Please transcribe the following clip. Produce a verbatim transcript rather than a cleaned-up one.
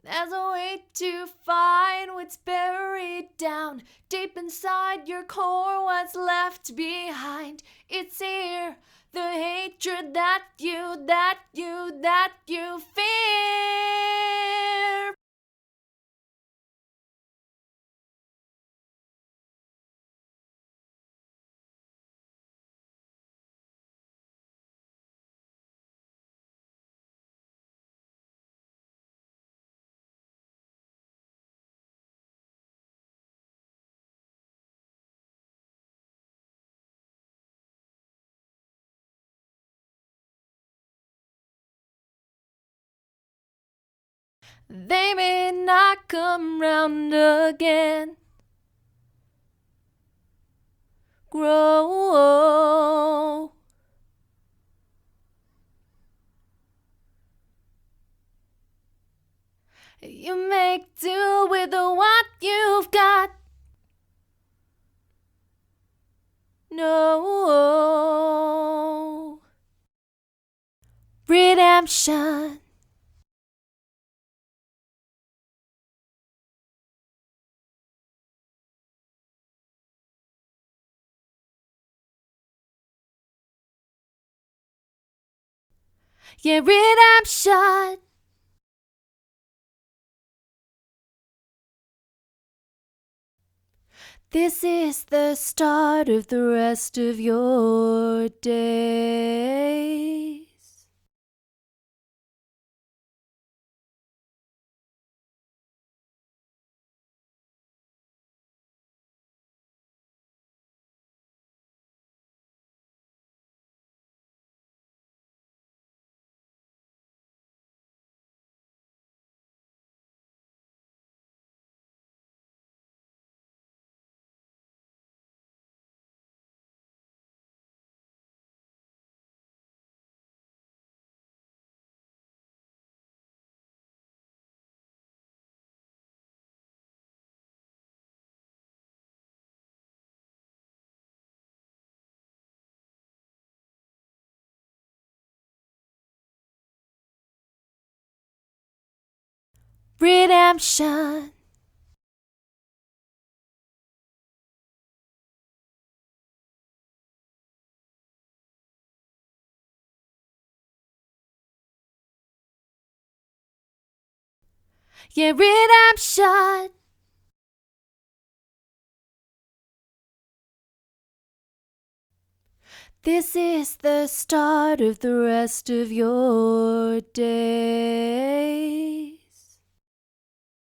There's a way to find what's buried down deep inside your core, what's left behind. It's here, the hatred that you, that you, that you fear. They may not come round again. Grow. You make do with what you've got. No redemption. Yeah, redemption. This is the start of the rest of your days. Redemption. Yeah, redemption. This is the start of the rest of your days.